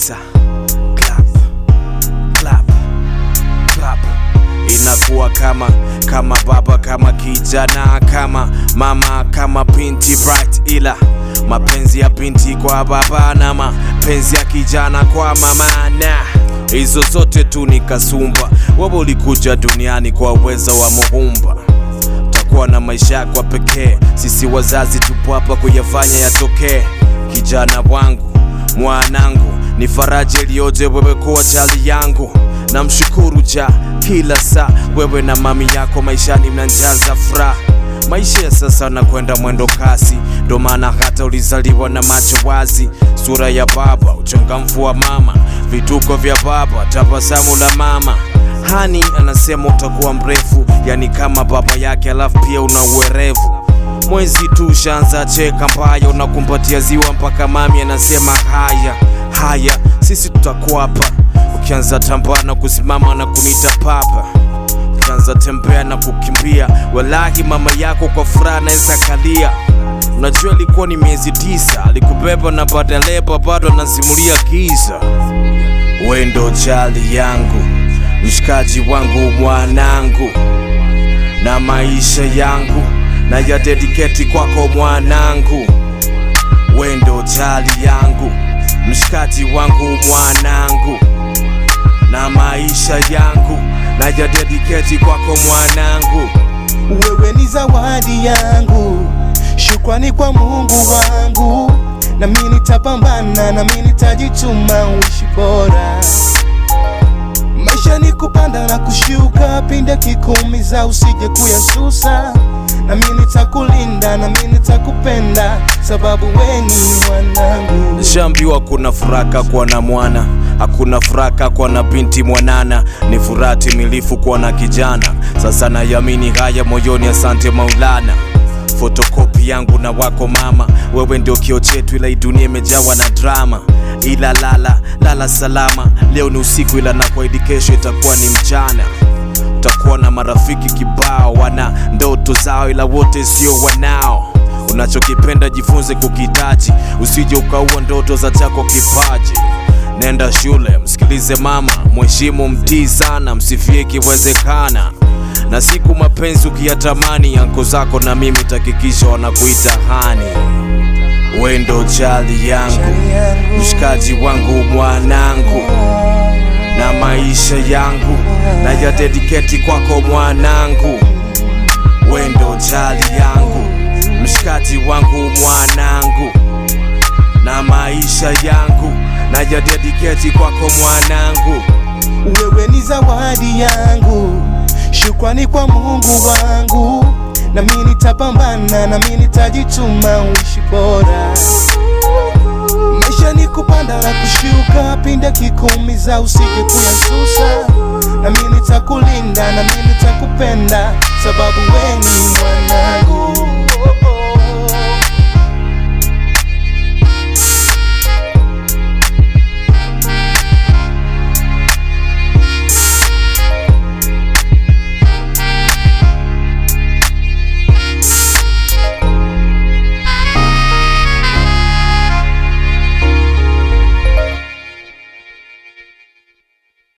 kabisa. Clap, clap, clap. Inakuwa kama baba, kama kijana, kama mama, kama binti bright, ila mapenzi ya binti kwa baba na mapenzi ya kijana kwa mama, na hizo zote tu ni kasumba. Wewe ulikuja duniani kwa uwezo wa Muumba, utakuwa na maisha yako pekee. Sisi wazazi tupo hapa kuyafanya yatokee. Kijana wangu, mwanangu, ni faraja iliyoje wewe kuwa chali yangu. Namshukuru ja kila saa, wewe na mami yako maishani mnanijaza furaha. Maisha ya sasa na kwenda mwendo kasi, ndo maana hata ulizaliwa na macho wazi. Sura ya baba, uchangamfu wa mama, vituko vya baba, tabasamu la mama. Hani anasema utakuwa mrefu, yani kama baba yake, alafu pia una uwerevu. Mwezi tu ushaanza cheka mbaya, unakumbatia ziwa mpaka mami anasema haya, sisi tutakuwa hapa. Ukianza tambaa na kusimama na kunita papa, ukianza tembea na kukimbia, wallahi mama yako kwa furaha naeza kalia. Unajua ilikuwa ni miezi 9, alikubeba na badale bado anasimulia giza. Wewe ndo jali yangu, mshikaji wangu, mwanangu, na maisha yangu na ya dedicate kwako mwanangu. Wewe ndo jali yangu, mshikaji wangu, mwanangu, na maisha yangu na ya dedicate kwako mwanangu. Wewe ni zawadi yangu, shukrani kwa Mungu wangu. Na mimi nitapambana, na mimi nitajituma uishi bora. Maisha ni kupanda na kushuka, pinda kikuumiza usije kuyasusa. Na mimi nitakulinda, na mimi nitakupenda, sababu wewe ni mwanangu. Nishaambiwa kuna furaha kwa na mwana, hakuna furaha kwa na binti mwanana. Ni furaha timilifu kwa na kijana, sasa nayamini haya moyoni, asante Maulana. Fotokopi yangu na wako mama, wewe ndio kioo chetu, ila hii dunia imejawa na drama. Ila lala salama, leo ni usiku, ila nakuahidi kesho itakuwa ni mchana. Utakuwa na marafiki kibao, wana ndoto zao, ila wote sio wanao. Unachokipenda jifunze kukitaji, usije ukaua ndoto za chako kipaji. Nenda shule, msikilize mama, mheshimu, mtii sana, msifie kiwezekana. Na siku mapenzi ukiyatamani, anko zako na mimi takikisha wanakuita hani. Wewe ndo jali yangu, mshikaji wangu, mwanangu, na maisha yangu na ya dedicate kwako mwanangu. Wewe ndo jali yangu, mshikaji wangu, mwanangu, na maisha yangu na ya dedicate kwako mwanangu. Wewe ni zawadi yangu, shukrani kwa Mungu wangu. Na mimi nitapambana, na mimi nitajituma uishi bora. Maisha ni kupanda na kushuka, pinda kikuumiza usije kuyasusa. Na mimi nitakulinda, na mimi nitakupenda, sababu wewe ni mwanangu.